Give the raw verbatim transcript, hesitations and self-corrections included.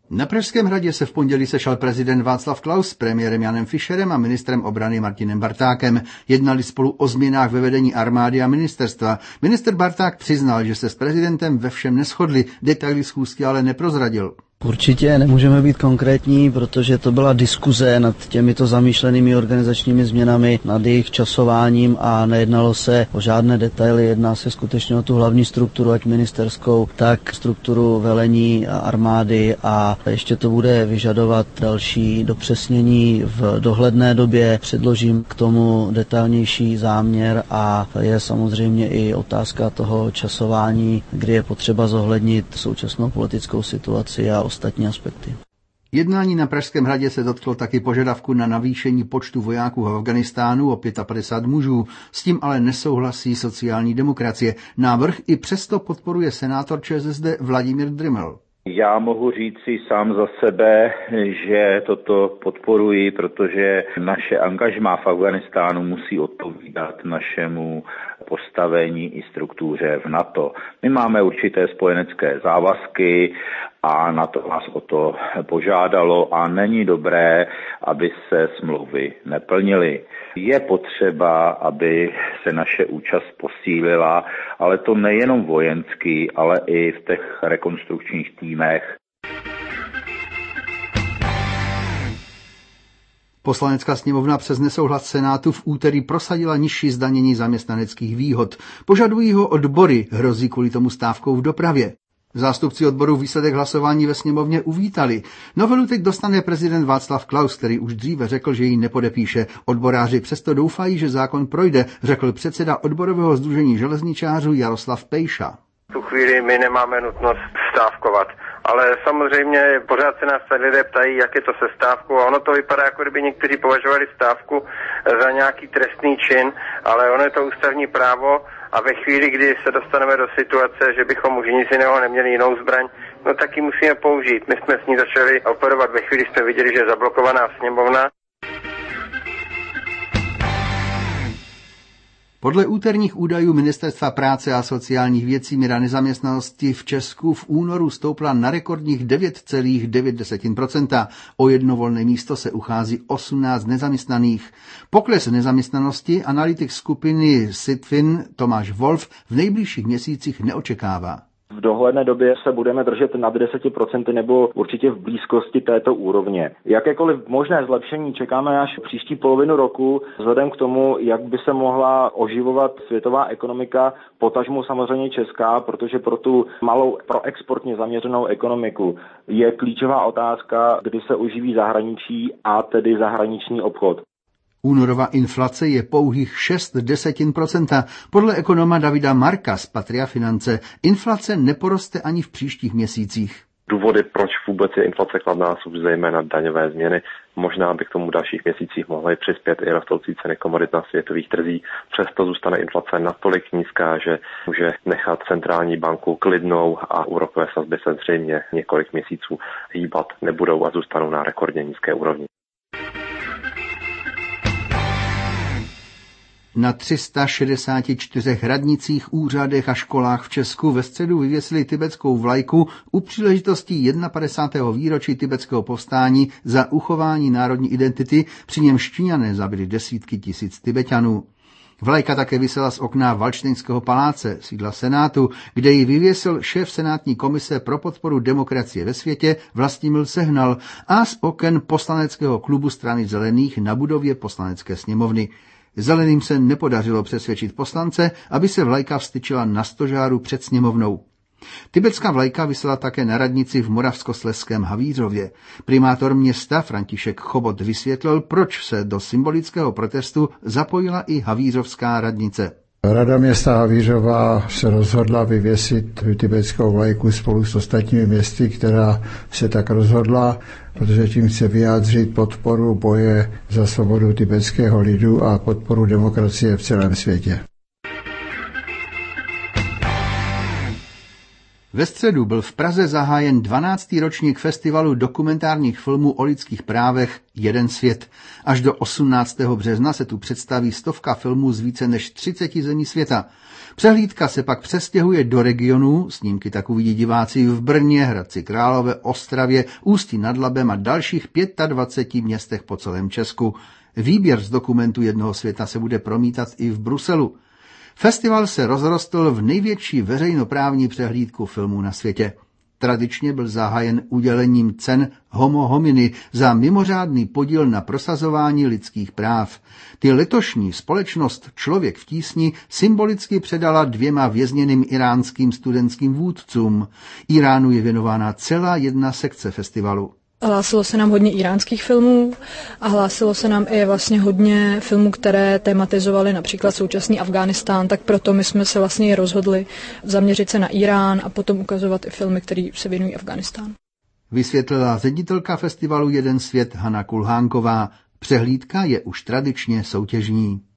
Na Pražském hradě se v pondělí sešel prezident Václav Klaus s premiérem Janem Fischerem a ministrem obrany Martinem Bartákem. Jednali spolu o změnách ve vedení armády a ministerstva. Minister Barták přiznal, že se s prezidentem ve všem neshodli, detaily schůzky ale neprozradil. Určitě nemůžeme být konkrétní, protože to byla diskuze nad těmito zamýšlenými organizačními změnami, nad jejich časováním a nejednalo se o žádné detaily. Jedná se skutečně o tu hlavní strukturu, ať ministerskou, tak strukturu velení armády a ještě to bude vyžadovat další dopřesnění v dohledné době. Předložím k tomu detailnější záměr a je samozřejmě i otázka toho časování, kdy je potřeba zohlednit současnou politickou situaci a ostatní aspekty. Jednání na Pražském hradě se dotklo taky požadavku na navýšení počtu vojáků v Afghánistánu o padesát pět mužů. S tím ale nesouhlasí sociální demokracie. Návrh i přesto podporuje senátor ČSSD Vladimír Dryml. Já mohu říci sám za sebe, že toto podporuji, protože naše angažmá v Afghánistánu musí odpovídat našemu postavení i struktuře v NATO. My máme určité spojenecké závazky a NATO nás o to požádalo a není dobré, aby se smlouvy neplnily. Je potřeba, aby se naše účast posílila, ale to nejenom vojensky, ale i v těch rekonstrukčních týmech. Poslanecká sněmovna přes nesouhlas Senátu v úterý prosadila nižší zdanění zaměstnaneckých výhod. Požadují ho odbory, hrozí kvůli tomu stávkou v dopravě. Zástupci odborů výsledek hlasování ve sněmovně uvítali. Novelu teď dostane prezident Václav Klaus, který už dříve řekl, že ji nepodepíše. Odboráři přesto doufají, že zákon projde, řekl předseda odborového sdružení železničářů Jaroslav Pejša. V tu chvíli my nemáme nutnost stávkovat. Ale samozřejmě pořád se nás lidé ptají, jak je to se stávkou a ono to vypadá, jako kdyby někteří považovali stávku za nějaký trestný čin, ale ono je to ústavní právo a ve chvíli, kdy se dostaneme do situace, že bychom už nic jiného neměli, jinou zbraň, no tak ji musíme použít. My jsme s ní začali operovat ve chvíli, jsme viděli, že je zablokovaná sněmovna. Podle úterních údajů Ministerstva práce a sociálních věcí míra nezaměstnanosti v Česku v únoru stoupla na rekordních devět celá devět procenta. O jedno volné místo se uchází osmnáct nezaměstnaných. Pokles nezaměstnanosti analytik skupiny Sitfin Tomáš Wolf v nejbližších měsících neočekává. V dohledné době se budeme držet nad deset procent nebo určitě v blízkosti této úrovně. Jakékoliv možné zlepšení čekáme až příští polovinu roku, vzhledem k tomu, jak by se mohla oživovat světová ekonomika, potažmo samozřejmě česká, protože pro tu malou proexportně zaměřenou ekonomiku je klíčová otázka, kdy se oživí zahraničí a tedy zahraniční obchod. Únorová inflace je pouhých šest desetin procenta. Podle ekonoma Davida Marka z Patria Finance inflace neporoste ani v příštích měsících. Důvody, proč vůbec je inflace kladná, jsou zejména daňové změny. Možná by k tomu v dalších měsících mohly přispět i rostoucí ceny komodit na světových trzích. Přesto zůstane inflace natolik nízká, že může nechat centrální banku klidnou a úrokové sazby se zřejmě několik měsíců hýbat nebudou a zůstanou na rekordně nízké úrovni. Na tři sta šedesáti čtyřech radnicích, úřadech a školách v Česku ve středu vyvěsili tibetskou vlajku u příležitosti padesátého prvního výročí tibetského povstání za uchování národní identity, při němž Číňané zabili desítky tisíc Tibeťanů. Vlajka také visela z okna Valdštejnského paláce, sídla Senátu, kde ji vyvěsil šéf senátní komise pro podporu demokracie ve světě Vlastimil Sehnal a z oken poslaneckého klubu Strany zelených na budově Poslanecké sněmovny. Zeleným se nepodařilo přesvědčit poslance, aby se vlajka vztyčila na stožáru před sněmovnou. Tibetská vlajka visela také na radnici v Moravskoslezském Havířově. Primátor města František Chobot vysvětlil, proč se do symbolického protestu zapojila i havířovská radnice. Rada města Havířova se rozhodla vyvěsit tibetskou vlajku spolu s ostatními městy, která se tak rozhodla, protože tím chce vyjádřit podporu boje za svobodu tibetského lidu a podporu demokracie v celém světě. Ve středu byl v Praze zahájen dvanáctý ročník festivalu dokumentárních filmů o lidských právech Jeden svět. Až do osmnáctého března se tu představí stovka filmů z více než třiceti zemí světa. Přehlídka se pak přestěhuje do regionů, snímky tak uvidí diváci v Brně, Hradci Králové, Ostravě, Ústí nad Labem a dalších dvaceti pěti městech po celém Česku. Výběr z dokumentu Jednoho světa se bude promítat i v Bruselu. Festival se rozrostl v největší veřejnoprávní přehlídku filmů na světě. Tradičně byl zahájen udělením cen Homo homini za mimořádný podíl na prosazování lidských práv. Ty letošní společnost Člověk v tísni symbolicky předala dvěma vězněným iránským studentským vůdcům. Iránu je věnována celá jedna sekce festivalu. Hlásilo se nám hodně iránských filmů a hlásilo se nám i vlastně hodně filmů, které tematizovaly například současný Afghánistán, tak proto my jsme se vlastně rozhodli zaměřit se na Irán a potom ukazovat i filmy, které se věnují Afghánistánu. Vysvětlila ředitelka festivalu Jeden svět Hana Kulhánková. Přehlídka je už tradičně soutěžní.